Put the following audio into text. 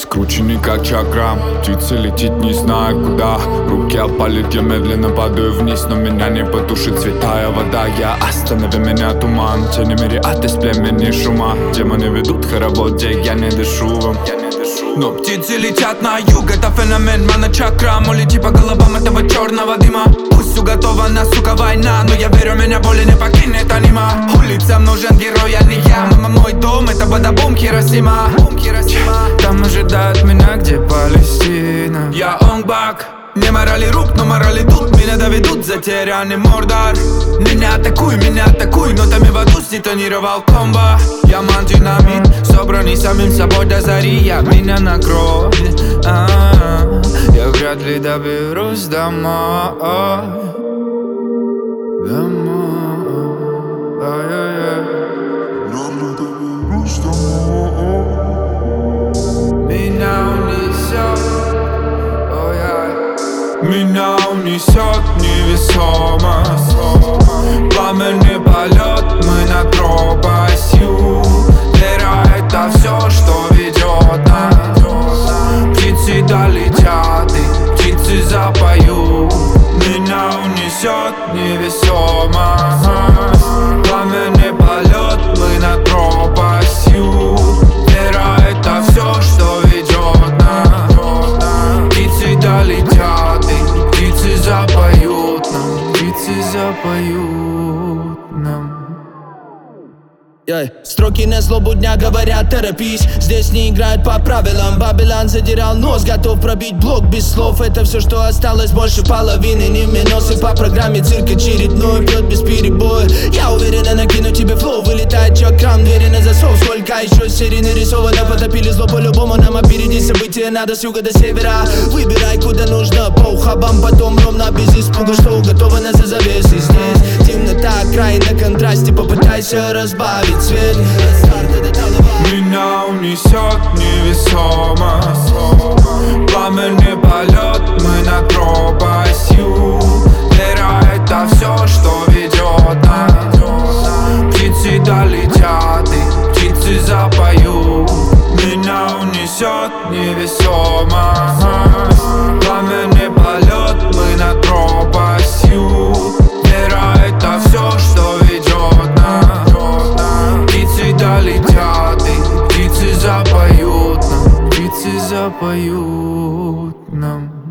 Скрученный как чакрам, птица летит не знаю куда. Руки опалит, я медленно падаю вниз, но меня не потушит святая вода. Останови меня туман, тени мириад из племени шума. Демоны ведут хоровод, где я не дышу вам. Но птицы летят на юг, это феномен мана-чакрам. Улети по головам этого черного дыма. Пусть уготована, сука, война, но я верю, меня боли не покинет анима. Улицам нужен герой, а не я. Мама, мой дом, это бада-бум, Хиросима. Там ожидают меня, где Палестина. Я онгбак. Не морали рук, но морали тут. Меня доведут затерянный Мордор. Меня атакуй, нотами в аду сдетонировал комбо. Я ман-динамит, собранный самим собой до зари. Я меня накроет, я вряд ли доберусь домой. Меня унесет невесомость, пламенный полет, мы над пропастью. Вера — это все, что ведет нас. Птицы долетят и птицы запоют. Меня унесет невесомость, пламенный полет, мы над пропастью. Вера — это все, что ведет нас. Птицы долетят и птицы запоют нам, птицы запоют нам. Строки на злобу дня говорят торопись. Здесь не играют по правилам. Бабилан задирал нос, готов пробить блок без слов. Это все, что осталось, больше половины не минусы. По программе цирк очередной бьет без перебоя. Я уверенно накину тебе флоу. Вылетает чакрам, двери на засов. Сколько еще серий нарисовано, потопили зло по-любому. Нам опередить события надо с юга до севера. Выбирай, куда нужно, по ухабам. Потом ровно, без испуга, что уготовано за завесы. Здесь темнота, край на контрасте. Попытайся разбавить цвет. Меня унесет невесомость, пламенный полет, мы над пропастью. Вера — это все, что ведет нас. Птицы долетят и птицы запоют. Меня унесет невесомость, пламенный полет, мы над пропастью. Вера — это все, что ведет нас. Птицы долетят и птицы запоют нам, птицы запоют нам.